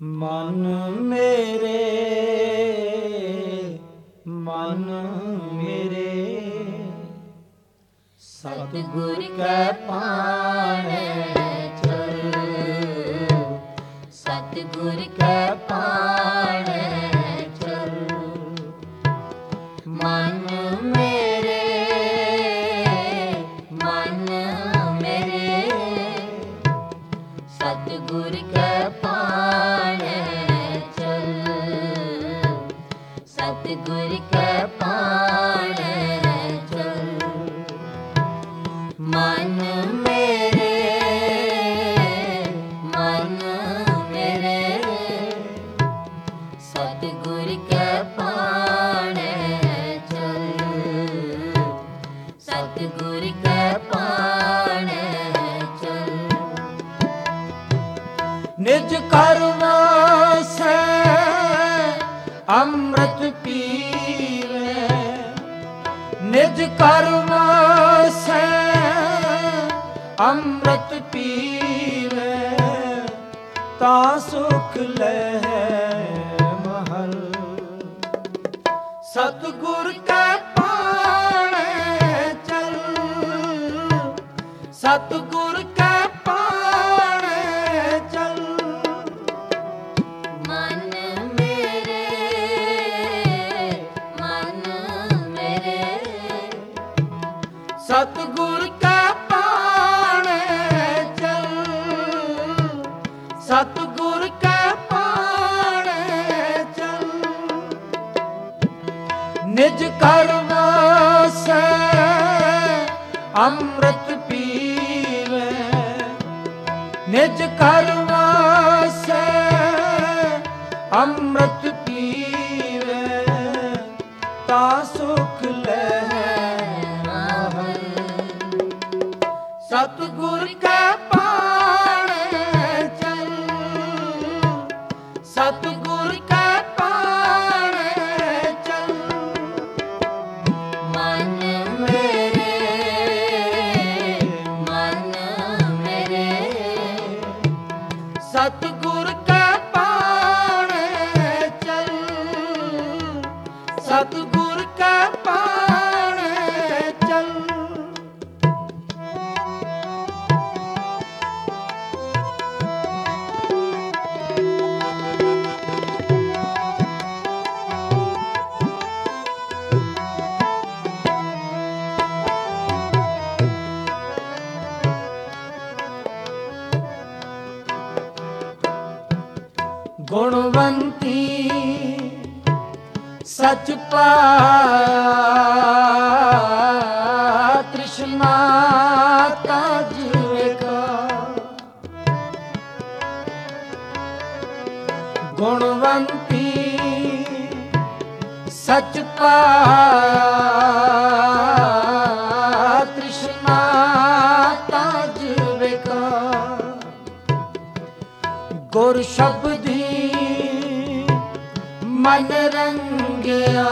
ਮਨ ਮੇਰੇ, ਮਨ ਮੇਰੇ, ਸਤਿਗੁਰ ਕੈ ਭਾਣੈ ਚਲ, ਸਤਿਗੁਰ ਕੈ ਭਾਣੈ ਚਲ। ਮਨ ਮੇਰੇ, ਮਨ ਮੇਰੇ, ਸਤਿਗੁਰ ਕੈ ਭਾਣੈ ਚਲ, ਸਤਿਗੁਰ ਕੈ ਭਾਣੈ ਚਲ। ਮਨ ਮੇਰੇ, ਮਨ ਮੇਰੇ, ਸਤਿਗੁਰ ਕੈ ਭਾਣੈ ਚਲ, ਸਤਿਗੁਰ ਕੈ ਭਾਣੈ ਚਲ। ਨਿਜ ਘਰ ਵਾਸੈ ਅੰਮ੍ਰਿਤ ਪੀਵੈ, ਨਿਜ ਘਰ ਵਾਸੈ ਅੰਮ੍ਰਿਤ ਪੀਵੈ, ਤਾਂ ਸੁਖ ਲਹੈ ਮਹਲ। ਸਤਿਗੁਰ ਕੈ ਭਾਣੈ ਚਲ, ਸਤਿਗੁਰ ਕੈ ਭਾਣੈ ਚਲ। ਮਨ ਮੇਰੇ, ਮਨ ਮੇਰੇ, ਸਤਿਗੁਰ ਕੈ ਭਾਣੈ ਚਲ, ਸਤਿਗੁਰ ਕੈ ਭਾਣੈ ਚਲ। ਨਿਜ ਘਰ ਵਾਸੈ ਅੰਮ੍ਰਿਤ ਪੀਵੈ, ਨਿਜ ਘਰ ਵਾਸੈ ਅੰਮ੍ਰਿਤ ਪੀਵੈ, ਤਾਂ ਸੁਖ ਲਹੈ ਮਹਲ। ਸਤਿਗੁਰ ਕੈ ਭਾਣੈ ਚਲ, ਸਤਿਗੁਰ ਕੈ ਭਾਣੈ ਚਲ। ਮਨ ਮੇਰੇ, ਮਨ ਮੇਰੇ, ਸਤਿਗੁਰ ਕੈ ਭਾਣੈ ਚਲ, ਸਤਿਗੁਰ ਕੈ ਭਾਣੈ ਚਲ। ਗੁਣਵੰਤੀ ਸਚ ਪਾਇਆ, ਤ੍ਰਿਸ਼ਨਾ ਤਜ ਵੇਖਾ। ਗੁਣਵੰਤੀ ਸਚ ਪਾਇਆ, ਤ੍ਰਿਸ਼ਨਾ ਤਜ ਵੇਖਾ। ਗੁਰ ਸ਼ਬਦੀ ਮਨ ਰੰਗਿਆ,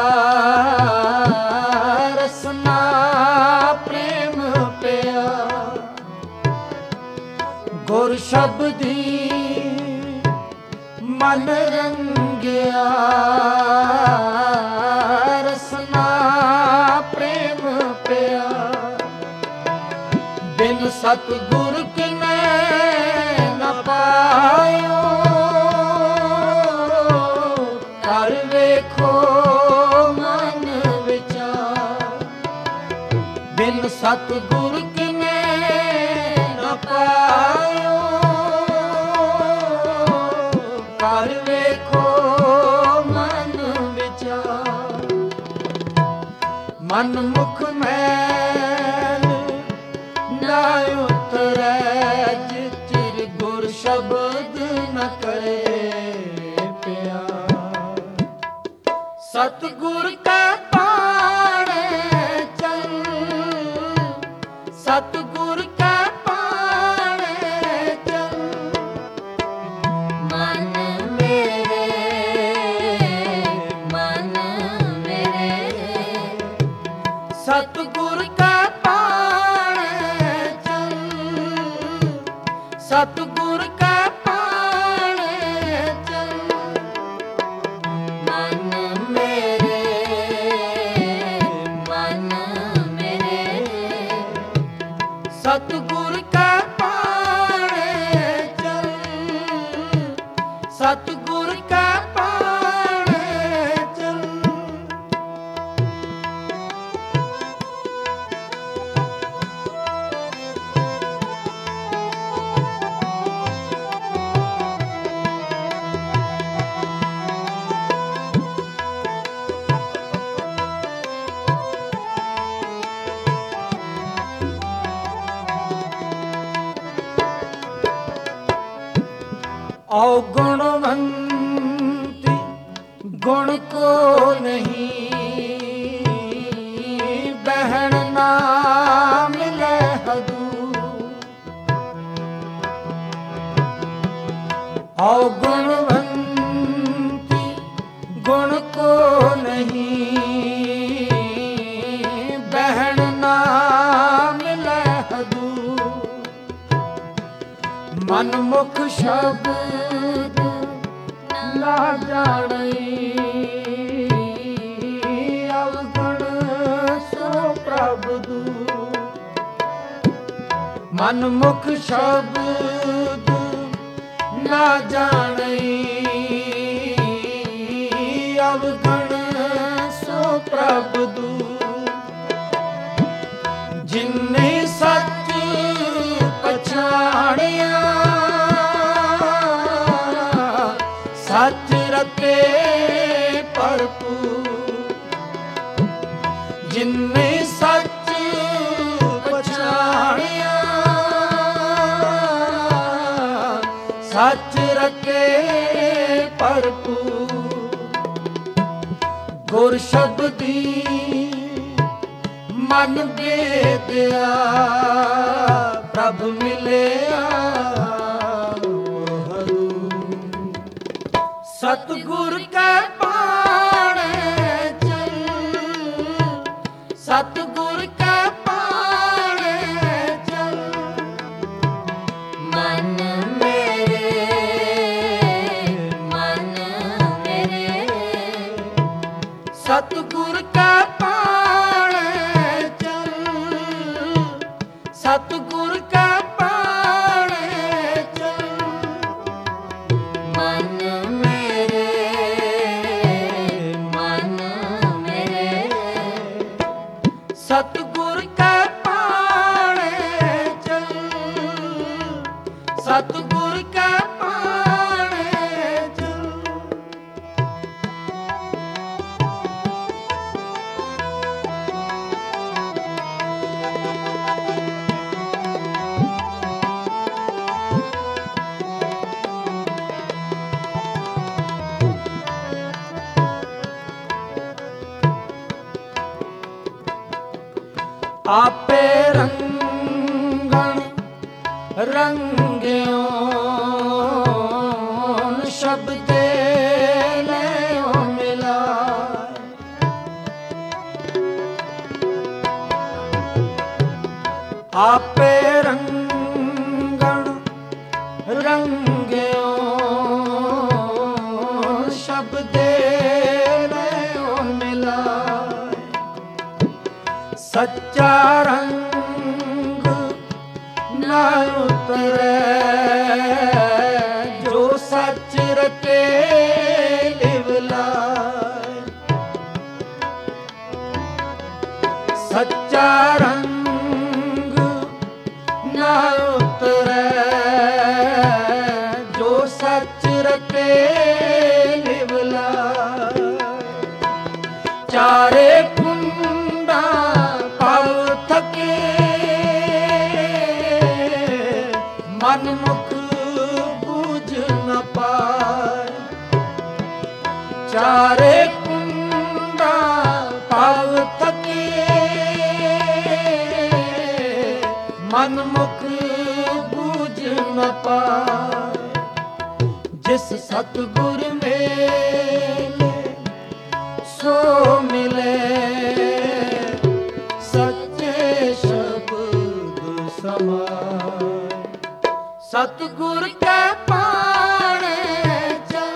ਰਸਨਾ ਪ੍ਰੇਮ ਪਿਆ। ਗੁਰ ਸ਼ਬਦੀ ਮਨ ਰੰਗਿਆ, ਰਸਨਾ ਪ੍ਰੇਮ ਪਿਆ। ਬਿਨ ਸਤਿਗੁਰ ਕਿਨੈ ਨ ਪਾਇਓ, ਕਰ ਵੇਖੋ ਮਨ ਵਿਚਾਰ। ਬਿਨ ਸਤਿਗੁਰ ਕਿਨੈ ਨ ਪਾਇਓ, ਕਰ ਵੇਖੋ ਮਨ ਵਿਚਾਰ। ਮਨ ਮੁਖ ਮੈਲ ਨਾ ਉਤਰੈ, ਜਿਸ ਚਿਰ ਗੁਰ ਸ਼ਬਦ ਨ ਕਰੇ ਪਿਆਰ। ਸਤਿਗੁਰ ਕੈ ਭਾਣੈ ਚਲ, ਸਤਿਗੁਰ ਕੈ ਭਾਣੈ ਚਲ। ਮਨ ਮੇਰੇ, ਮਨ ਮੇਰੇ, ਸਤਿਗੁਰ ਕੈ ਭਾਣੈ ਚਲ, ਸਤਿਗੁਰ ਕੈ ਭਾਣੈ अवगुणवंती गुण को नहीं, बहन ना मिले हदू। अवगुणवंती गुण को नहीं, बहन ना मिले हदू। मन मुख शब्द ना जाने, अवगुण सो प्रभ दू। मन मुख शब्द ना जाने, अवगुण सो प्रभ दू। जिन्ने सच पछाणिया, सच रते भरपूर। जिन्ने सच पछाणिया, सच रते भरपूर। गुर शब्दी मन बेदिया, प्रभ मिलिया हरू। सतगुर कै पाणे चल, सतगुर कै पाणे चल। मन मेरे, मन मेरे, सतगुर कै पाणे चल, सतगुर कै पाणे चल। मन मेरे, मन मेरे, सतगुर कै पाणे चल, सतगुर कै पाणे चल। आपे रंगण रंग्यों, शब्दे लयो मिला। आपे रंगण रंग्यों, शब्दे लयो मिला। सच्चा रंग ना उतरे, जो सच रटे लिवलाए। सच्चा रंग ना उतरे, जो सच रटे लिवलाए। चारे कुंडा पव थके, मन मुख बूझ न पाए। चारे कुंडा पव थके, मन मुख बूझ न पाए। जिस सतगुर मेले सो मिले, सच्चे शब्द समाए। सतगुर कै पाणे चल,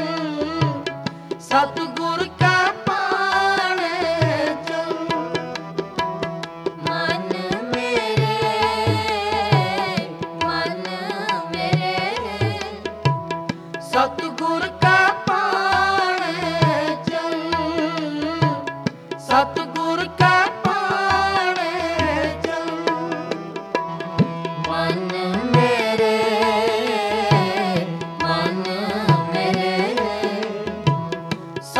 सतगुर कै पाणे चल। मन मेरे, मन मेरे, सतगुर कै पाणे चल, सतगुर कै पाणे चल। मन मेरे, मन मेरे,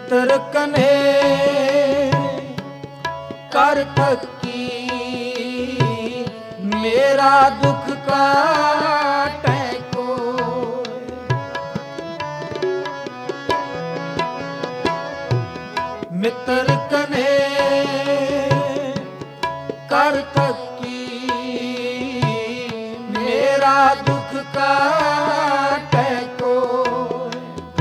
ਮਿੱਤਰ ਕਨੇ ਕਰ ਥਕੀ ਮੇਰਾ ਦੁੱਖ ਕਾਟੈ ਕੋਈ। ਮਿੱਤਰ ਕਨੇ ਕਰ ਥਕੀ ਮੇਰਾ ਦੁੱਖ ਕਾਟੈ ਕੋਈ।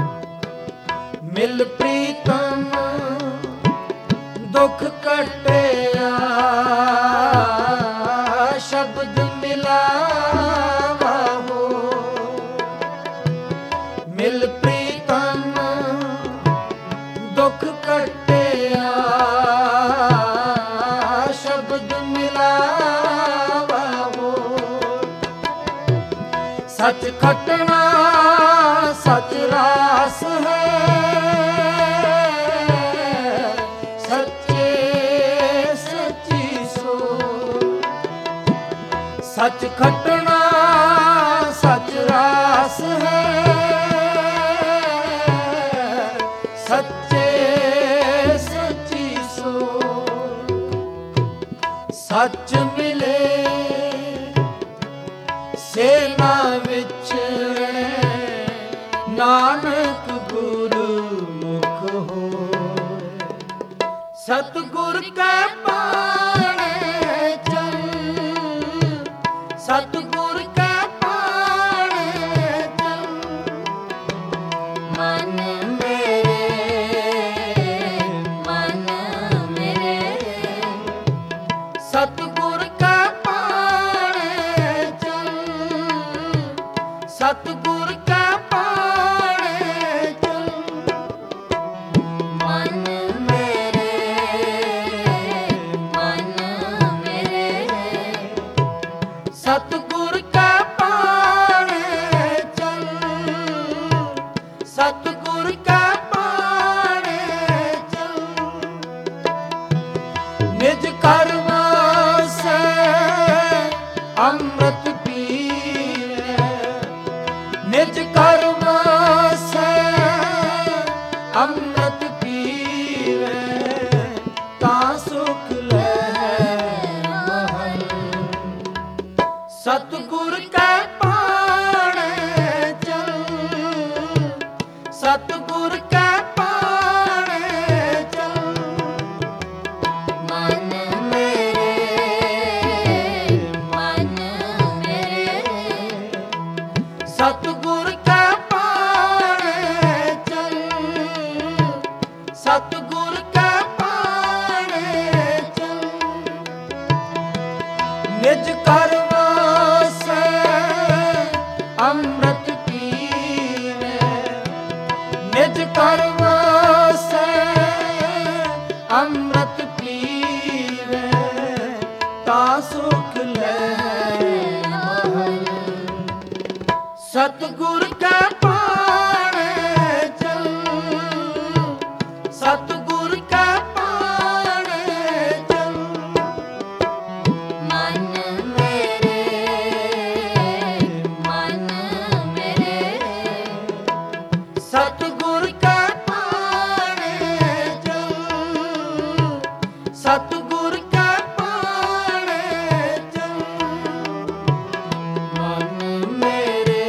ਮਿਲ ਪ੍ਰੀਤਮ ਦੁੱਖ ਕਟਿਆ ਸ਼ਬਦ ਮਿਲਾਵਾ ਹੋ। ਮਿਲ ਪ੍ਰੀਤਮ ਦੁੱਖ ਕਟਿਆ ਸ਼ਬਦ ਮਿਲਾਵਾ ਹੋ। ਸੱਚ ਖਟਣਾ ਸੱਚ ਰਾਸ ਹੈ ਸੱਚ ਖਟਣਾ ਸੱਚ ਰਾਸ ਹੈ ਸੱਚੇ ਸੱਚੀ ਸੋ। ਸੱਚ ਮਿਲੇ ਸੇਨਾ ਵਿਚਰੇ ਨਾਨਕ ਗੁਰਮੁਖ ਹੋਏ। ਸਤਿਗੁਰ ਕੈ ਪਾਣੇ ਚਲ ਸਤਿਗੁਰ ਕੈ ਪਾਣੇ ਚਲ। ਮਨ ਮੇਰੇ ਮਨ ਮੇਰੇ ਸਤਿਗੁਰ ਕੈ ਪਾਣੇ ਚਲ ਸਤਿਗੁਰ ਕੈ ਪਾਣੇ ਚਲ। ਮਨ ਮੇਰੇ ਮਨ ਮੇਰੇ ਸਤਿਗੁਰ ਕੈ ਪਾਣੇ ਚਲ ਸਤਿਗੁਰ ਕੈ ਪਾਣੇ ਚਲ। ਨਿਜ ਘਰ ਵਾਸੈ ਅੰਮ੍ਰਿਤ ਪੀਵੈ ਨਿਜ ਘਰ ਵਾਸੈ ਅੰਮ੍ਰਿਤ ਪੀਵੈ ਤਾਂ ਸੁਖ ਲੈ ਮਹਲ। ਸਤਿਗੁਰ ਕੈ ਪਾਣੇ ਚਲ ਸਤਿਗੁਰ ਕੈ ਪਾਣੇ ਚਲ। ਮਨ ਮੇਰੇ ਮਨ ਮੇਰੇ ਸਤਿਗੁਰ ਕੈ ਪਾਣੇ ਚਲ ਸਤਿਗੁਰ ਕੈ ਪਾਣੇ ਚਲ। ਨਿਜ ਘਰ ਵਾਸੈ ਅੰਮ੍ਰਿਤ ਪੀਵੈ ਨਿਜ ਘਰ ਵਾਸੈ ਅੰਮ੍ਰਿਤ ਪੀਵੈ ਤਾਂ ਸੁਖ ਲੈ ਮਹਲ। ਸਤਿਗੁਰ ਕੈ ਪਾਣੇ ਚਲ ਸਤਿਗੁਰ ਕੈ ਪਾਣੇ ਚਲ। ਮਨ ਮੇਰੇ ਮਨ ਮੇਰੇ ਸਤਿਗੁਰ ਕੈ ਪਾਣੇ ਚਲ ਸਤਿਗੁਰ ਕੈ ਪਾਣੇ ਚਲ। ਮਨ ਮੇਰੇ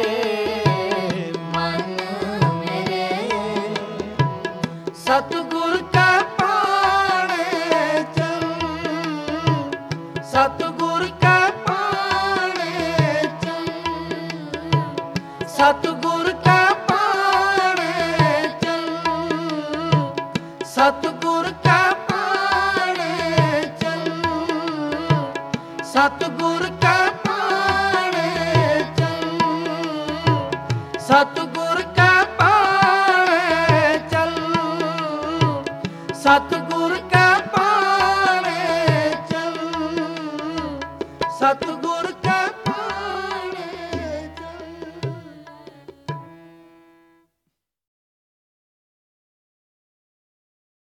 ਮਨ ਮੇਰੇ ਸਤਿਗੁਰ ਕੈ ਪਾਣੇ ਚਲ ਸਤਿਗੁਰ ਕੈ ਪਾਣੇ ਚਲ ਸਤਿਗੁਰ ਕੈ ਪਾਣੇ ਚਲ ਸਤਿਗੁਰ ਕੈ ਪਾਣੇ ਚਲ ਸਤਿਗੁਰ ਕੈ ਪਾਣੇ ਚਲ ਸਤਿਗੁਰ ਕੈ ਪਾਣੇ ਚਲ ਸਤਿਗੁਰ ਕੈ ਪਾਣੇ ਚਲ ਸਤਿਗੁਰ